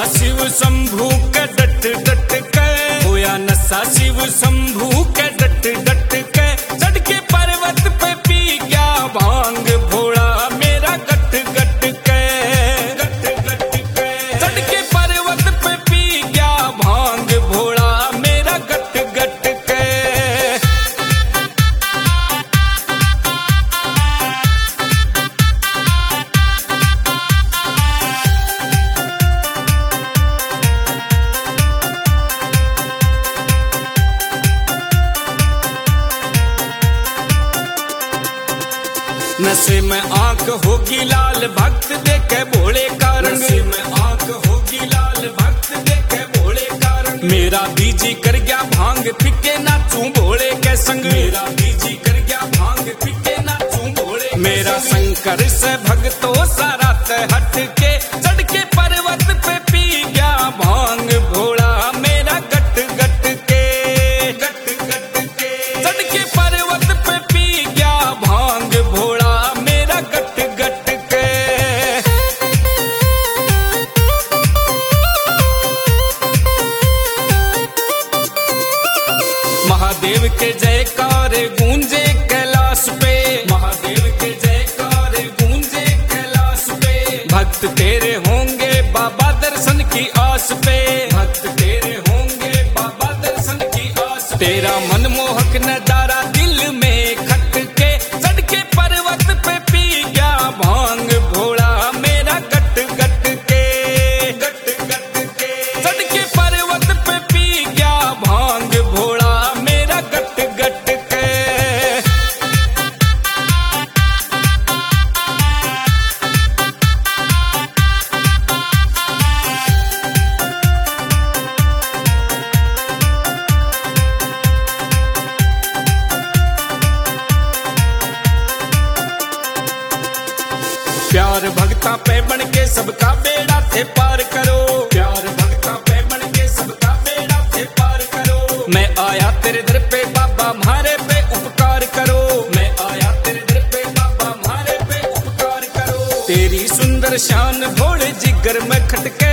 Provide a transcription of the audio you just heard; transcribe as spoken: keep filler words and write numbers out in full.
शिव शंभू के डट डट के, होया नशा शिव शंभू के डट डट के। चढ़ के पर्वत पे पी गया भांग भोला मेरा गट गट के, गट गट के। चढ़ के पर्वत पे पी गया भांग भोला मेरा गट गट के। नशे में आंख होगी लाल भक्त देखे भोले का रंग, नशे में आंख होगी लाल भक्त देखे भोले का रंग। मेरा बीजी कर गया भांग फिके नाचूं भोले के संग, मेरा बीजी कर गया भांग फिके नाचूं भोले। मेरा शंकर से भक्तों सारा हट के, चढ़ के पर्वत पे पी गया भांग भोला मेरा गट गट के, गट गट के। चढ़ के पर्वत पे पी गया भांग भोला मेरा गट गट के। महादेव के जयकार गूंजे कैलाश पे, महादेव के जयकार गूंजे कैलाश पे। भक्त तेरे होंगे बाबा दर्शन की आस पे, भक्त तेरे होंगे बाबा दर्शन की आस। तेरा मनमोहक नजारा दिल में खट के, चढ़ के पर्वत पे पी गया भांग भोला मेरा गट गट के, गट गट के। चढ़ के पर्वत पे पी गया भांग भोला मेरा गट गट के। प्यार भक्ता पे बन के सबका बेड़ा थे पार करो, प्यार भक्ता पे बन के सबका बेड़ा थे पार करो। मैं आया तेरे दर पे बाबा म्हारे पे उपकार करो, मैं आया तेरे दर पे बाबा म्हारे पे उपकार करो। तेरी सुंदर शान भोले जिगर में खटके,